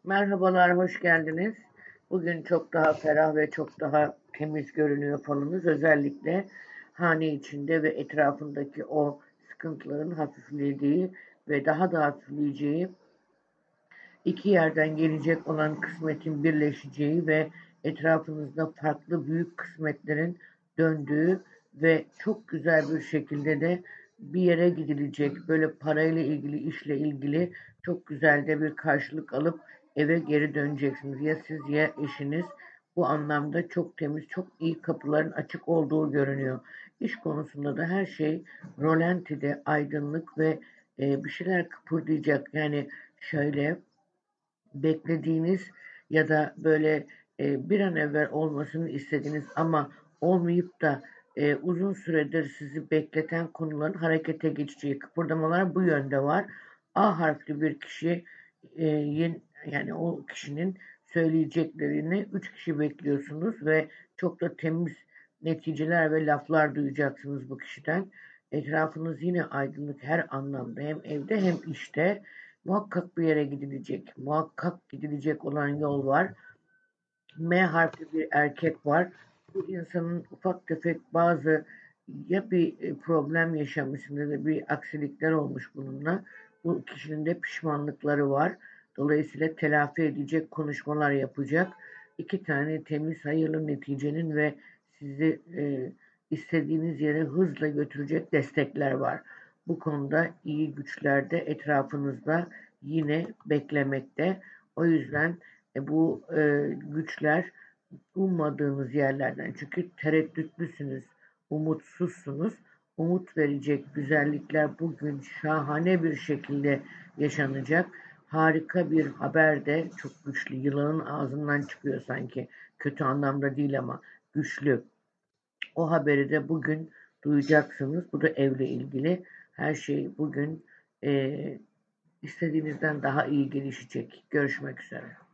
Merhabalar, hoş geldiniz. Bugün çok daha ferah ve çok daha temiz görünüyor falınız. Özellikle hane içinde ve etrafındaki o sıkıntıların hafiflediği ve daha da hafifleyeceği, iki yerden gelecek olan kısmetin birleşeceği ve etrafınızda farklı büyük kısmetlerin döndüğü ve çok güzel bir şekilde de bir yere gidilecek, böyle parayla ilgili, işle ilgili çok güzel de bir karşılık alıp eve geri döneceksiniz. Ya siz ya eşiniz, bu anlamda çok temiz, çok iyi kapıların açık olduğu görünüyor. İş konusunda da her şey rolantide, aydınlık ve bir şeyler kıpırdayacak. Yani şöyle, beklediğiniz ya da böyle bir an evvel olmasını istediğiniz ama olmayıp da uzun süredir sizi bekleten konuların harekete geçeceği kıpırdamalar bu yönde var. A harfli bir kişi, yani o kişinin söyleyeceklerini 3 kişi bekliyorsunuz ve çok da temiz neticeler ve laflar duyacaksınız bu kişiden. Etrafınız yine aydınlık her anlamda, hem evde hem işte. Muhakkak bir yere gidilecek. Muhakkak gidilecek olan yol var. M harfli bir erkek var. Bu insanın ufak tefek bazı, ya bir problem yaşamışsındır da bir aksilikler olmuş bununla. Bu kişinin de pişmanlıkları var. Dolayısıyla telafi edecek konuşmalar yapacak. İki tane temiz, hayırlı neticenin ve sizi istediğiniz yere hızla götürecek destekler var. Bu konuda iyi güçler de etrafınızda yine beklemekte. O yüzden bu güçler ummadığınız yerlerden, çünkü tereddütlüsünüz, umutsuzsunuz. Umut verecek güzellikler bugün şahane bir şekilde yaşanacak. Harika bir haber de çok güçlü. Yılanın ağzından çıkıyor sanki. Kötü anlamda değil ama güçlü. O haberi de bugün duyacaksınız. Bu da evle ilgili. Her şey bugün istediğinizden daha iyi gelişecek. Görüşmek üzere.